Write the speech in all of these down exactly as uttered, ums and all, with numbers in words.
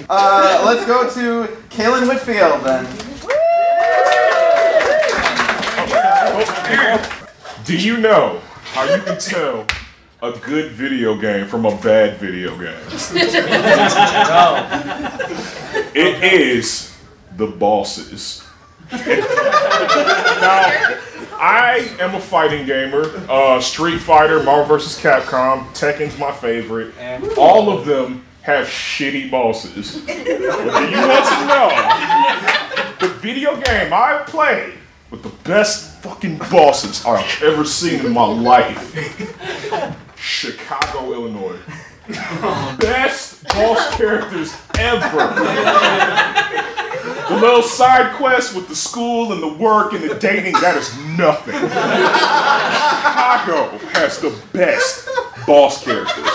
Uh, let's go to Kaylin Whitfield then. Do you know how you can tell a good video game from a bad video game? It is the bosses. Now, I am a fighting gamer. Uh, Street Fighter, Marvel versus. Capcom, Tekken's my favorite. All of them have shitty bosses. But do you want to know the video game I played with the best fucking bosses I've ever seen in my life? Chicago, Illinois. Best boss characters ever. The little side quest with the school and the work and the dating, that is nothing. Chicago has the best boss characters.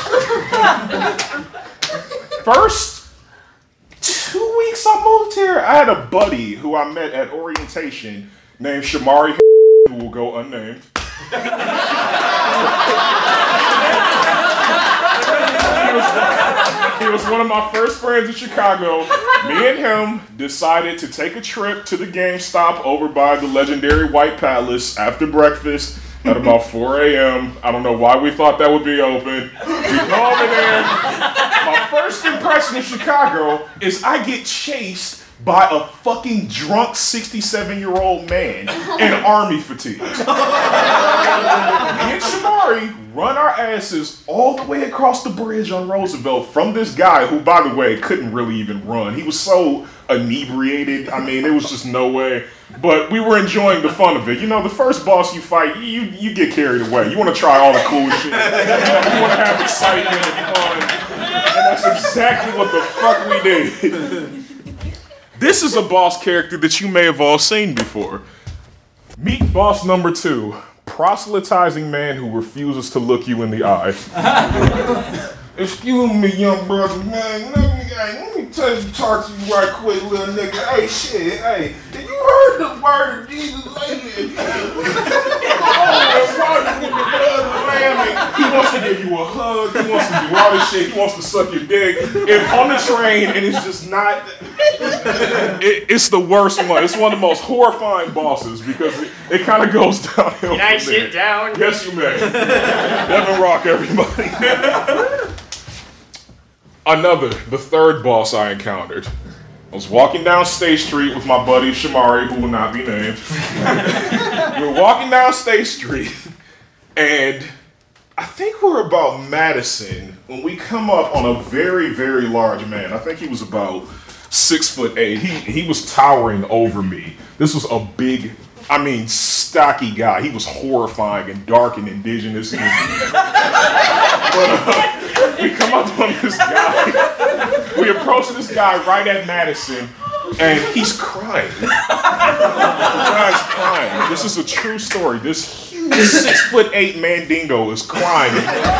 First two weeks I moved here, I had a buddy who I met at orientation named Shamari, who will go unnamed. He was, he was one of my first friends in Chicago. Me and him decided to take a trip to the GameStop over by the legendary White Palace after breakfast at about four a.m. I don't know why we thought that would be open. We go over there. My first impression of Chicago is I get chased by a fucking drunk sixty-seven-year-old man in army fatigues. Me and Shamari run our asses all the way across the bridge on Roosevelt from this guy who, by the way, couldn't really even run. He was so inebriated. I mean, there was just no way. But we were enjoying the fun of it. You know, the first boss you fight, you you get carried away. You want to try all the cool shit. You want to have excitement and fun. And that's exactly what the fuck we did. This is a boss character that you may have all seen before. Meet boss number two, proselytizing man who refuses to look you in the eye. Excuse me, young brother, man. Let me, hey, let me tell you, talk to you right quick, little nigga. Hey, shit, hey, did you heard the word of Jesus lately? He wants to give you a hug. He wants to do all this shit. He wants to suck your dick. If on the train, and it's just not. It, it's the worst one. It's one of the most horrifying bosses because it, it kind of goes downhill. Can I sit down? Yes, you may. Devin Rock, everybody. Another, the third boss I encountered. I was walking down State Street with my buddy Shamari, who will not be named. We were walking down State Street, and I think we're about Madison when we come up on a very, very large man. I think he was about six foot eight. He he was towering over me. This was a big, I mean, stocky guy. He was horrifying and dark and indigenous. And but uh, we come up on this guy. We approach this guy right at Madison, and he's crying. The guy's crying. This is a true story. This huge six foot eight mandingo is crying.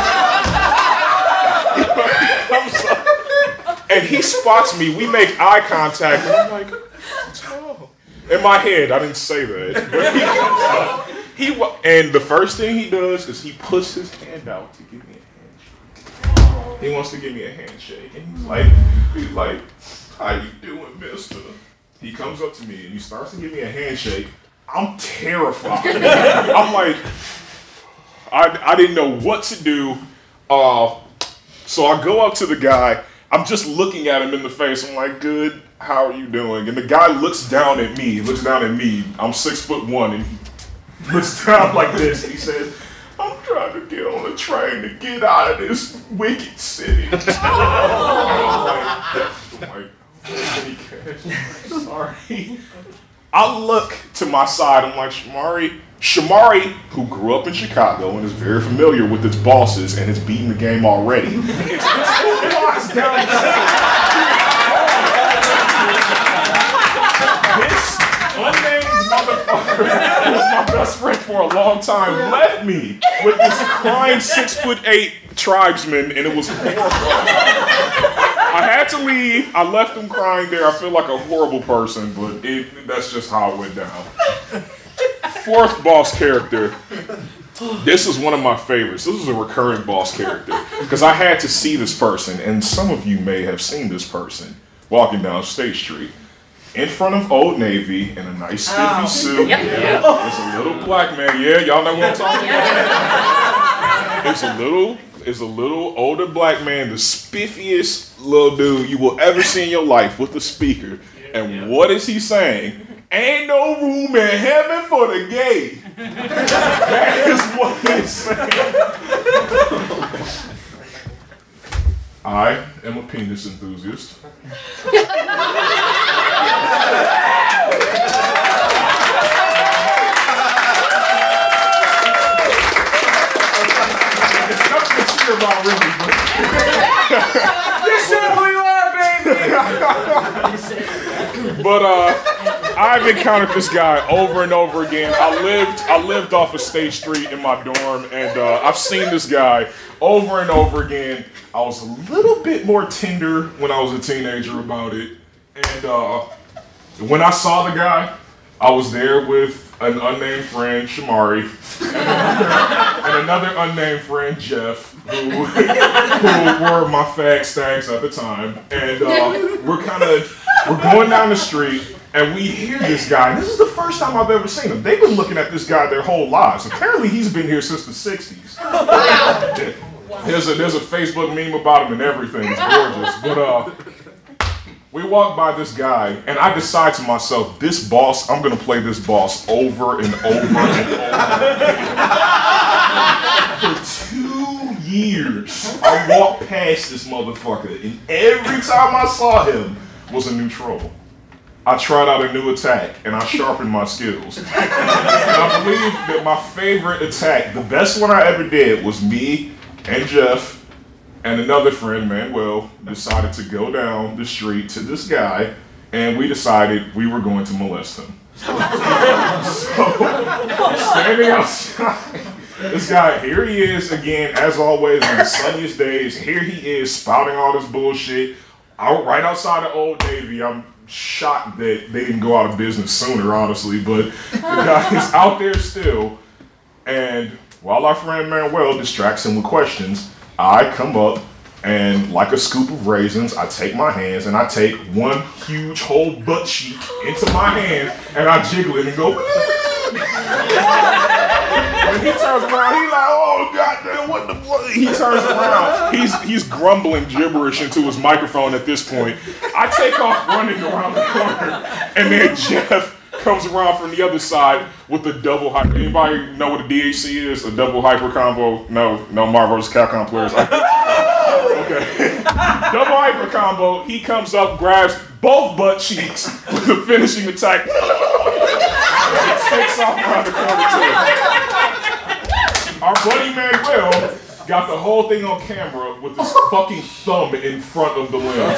And he spots me. We make eye contact, and I'm like, what's wrong? In my head, I didn't say that. But he comes up. He and the first thing he does is he puts his hand out to give me a handshake. He wants to give me a handshake, and he's like, he's like, how you doing, mister? He comes up to me and he starts to give me a handshake. I'm terrified. I'm like, I I didn't know what to do. Uh, so I go up to the guy. I'm just looking at him in the face. I'm like, good, how are you doing? And the guy looks down at me, he looks down at me. I'm six foot one, and he looks down like this. And he says, I'm trying to get on a train to get out of this wicked city. I'm like, sorry. I look to my side. I'm like, Shamari, Shamari, who grew up in Chicago and is very familiar with its bosses and has beaten the game already. It's this blocks down the This unnamed motherfucker who was my best friend for a long time left me with this crying six foot eight tribesman, and it was horrible. I had to leave. I left him crying there. I feel like a horrible person, but it, that's just how it went down. Fourth boss character. This is one of my favorites. This is a recurring boss character because I had to see this person, and some of you may have seen this person. walking down State Street. In front of Old Navy in a nice spiffy oh. suit. Yep. Yeah. There's a little black man. Yeah, y'all know what I'm talking about. It's a little, it's a little older black man, the spiffiest little dude you will ever see in your life with a speaker. And yeah. what is he saying? Ain't no room in heaven for the gay. That is what he's saying. I am a penis enthusiast. It's nothing to cheer about, really, but this is who you are, baby. But uh, I've encountered this guy over and over again. I lived, I lived off of State Street in my dorm, and uh, I've seen this guy over and over again. I was a little bit more tender when I was a teenager about it. And uh, when I saw the guy, I was there with an unnamed friend, Shamari, and another, and another unnamed friend, Jeff, who, who were my fag stags at the time. And uh, we're kind of, we're going down the street, and we hear this guy. And this is the first time I've ever seen him. They've been looking at this guy their whole lives. Apparently, he's been here since the sixties. There's a there's a Facebook meme about him and everything. It's gorgeous. But uh, we walk by this guy, and I decide to myself, this boss, I'm gonna play this boss over and over and over. For two years, I walked past this motherfucker, and every time I saw him was a new troll. I tried out a new attack, and I sharpened my skills. And I believe that my favorite attack, the best one I ever did, was me and Jeff and another friend, Manuel, decided to go down the street to this guy, and we decided we were going to molest him. So, standing outside, this guy, here he is again, as always, on the sunniest days. Here he is, spouting all this bullshit. Out, right outside of Old Navy. I'm shocked that they didn't go out of business sooner, honestly, but the guy is out there still, and while our friend Manuel distracts him with questions, I come up and, like a scoop of raisins, I take my hands and I take one huge whole butt cheek into my hand and I jiggle it and go. When he turns around, he's like, "Oh goddamn, what the fuck?" He turns around, he's he's grumbling gibberish into his microphone at this point. I take off running around the corner, and then Jeff comes around from the other side with the double hyper. Anybody know what a D H C is? A double hyper combo? No, no Marvel versus. Capcom players. Okay. Double hyper combo. He comes up, grabs both butt cheeks with the finishing attack. It takes off around the corner too. Our buddy Manuel got the whole thing on camera with his fucking thumb in front of the lens.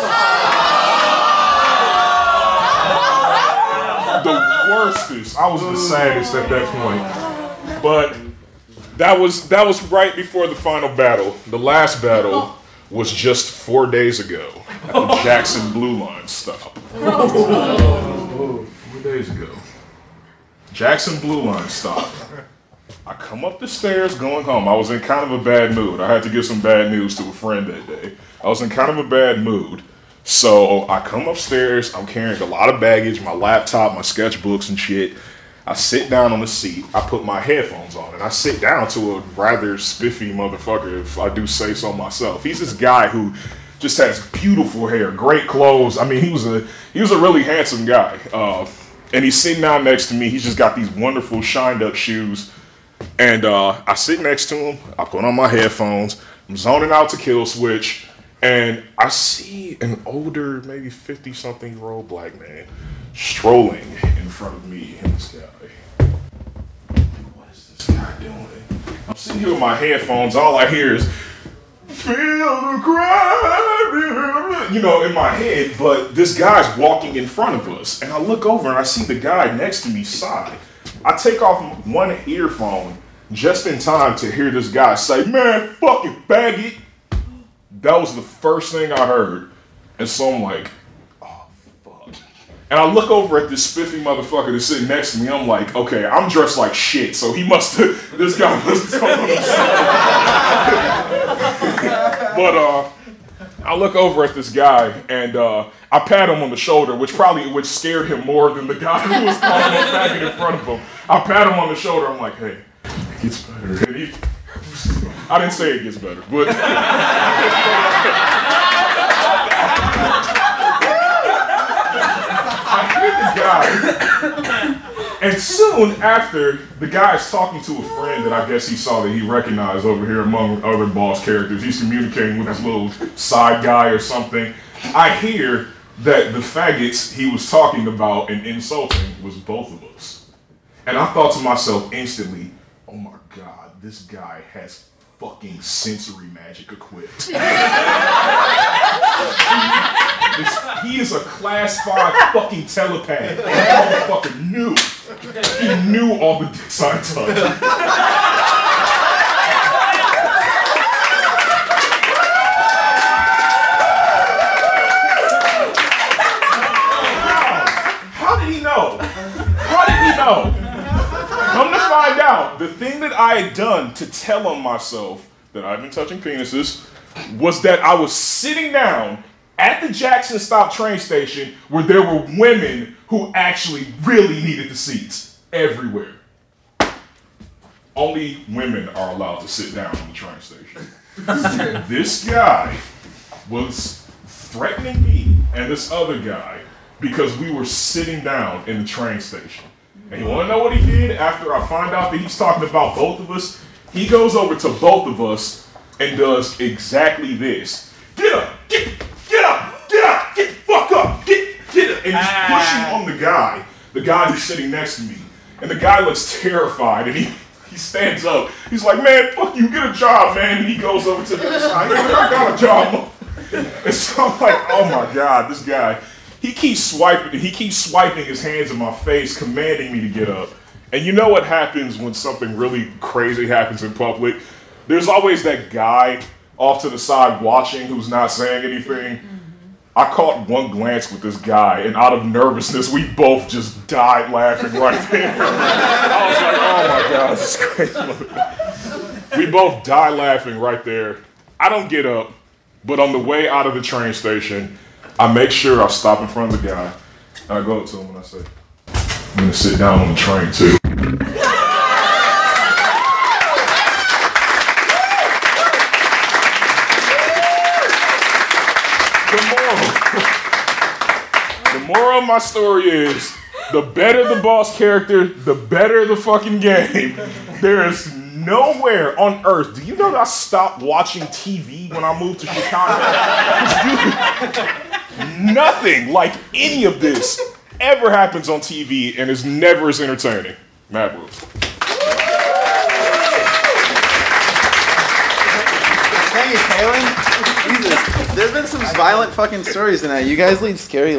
The worstest. I was the saddest at that point. But that was that was right before the final battle. The last battle was just four days ago at the Jackson Blue Line stop. Four days ago. Jackson Blue Line stop. I come up the stairs going home. I was in kind of a bad mood. I had to give some bad news to a friend that day. I was in kind of a bad mood. So I come upstairs, I'm carrying a lot of baggage, my laptop, my sketchbooks and shit. I sit down on the seat, I put my headphones on, and I sit down to a rather spiffy motherfucker, if I do say so myself. He's this guy who just has beautiful hair, great clothes. I mean, he was a he was a really handsome guy. Uh, and he's sitting down next to me. He's just got these wonderful shined up shoes. And uh, I sit next to him, I put on my headphones, I'm zoning out to Kill Switch. And I see an older, maybe fifty-something year old black man strolling in front of me and this guy. What is this guy doing? I'm sitting here with my headphones. All I hear is, "Feel the crowd," you know, in my head. But this guy's walking in front of us. And I look over and I see the guy next to me sigh. I take off one earphone just in time to hear this guy say, "Man, fucking faggot." That was the first thing I heard. And so I'm like, oh, fuck. And I look over at this spiffy motherfucker that's sitting next to me. I'm like, okay, I'm dressed like shit. So he must have, this guy must have told him. But uh, I look over at this guy and uh, I pat him on the shoulder, which probably which scared him more than the guy who was calling him faggot in front of him. I pat him on the shoulder. I'm like, hey, it gets better. And he, I didn't say it gets better, but I hear the guy. And soon after, the guy is talking to a friend that I guess he saw that he recognized over here among other boss characters. He's communicating with this little side guy or something. I hear that the faggots he was talking about and insulting was both of us. And I thought to myself instantly, oh my God, this guy has fucking sensory magic equipped. This, he is a class five fucking telepath. And that motherfucker knew. He knew all the dicks I touched. How did he know? How did he know? Come to find out, the thing that I had done to tell on myself that I've been touching penises was that I was sitting down at the Jackson Stop train station where there were women who actually really needed the seats everywhere. Only women are allowed to sit down on the train station. This guy was threatening me and this other guy because we were sitting down in the train station. And you want to know what he did after I find out that he's talking about both of us? He goes over to both of us and does exactly this. Get up! Get, get up! Get up! Get the fuck up! Get, get up! And he's pushing on the guy, the guy who's sitting next to me. And the guy looks terrified and he, he stands up. He's like, man, fuck you, get a job, man. And he goes over to the other side. He's like, I got a job. And so I'm like, oh my God, this guy. He keeps swiping, he keeps swiping his hands in my face, commanding me to get up. And you know what happens when something really crazy happens in public? There's always that guy off to the side watching who's not saying anything. Mm-hmm. I caught one glance with this guy, and out of nervousness, we both just died laughing right there. I was like, oh my God, this is crazy. We both died laughing right there. I don't get up, but on the way out of the train station, I make sure I stop in front of the guy, and I go up to him and I say, I'm gonna sit down on the train too. The moral, the moral of my story is, the better the boss character, the better the fucking game. There is nowhere on earth. Do you know that I stopped watching T V when I moved to Chicago? Nothing like any of this ever happens on T V and is never as entertaining. Mad Rules. Thank you, Kaylin. Jesus, there's been some violent fucking stories tonight. You guys lead scary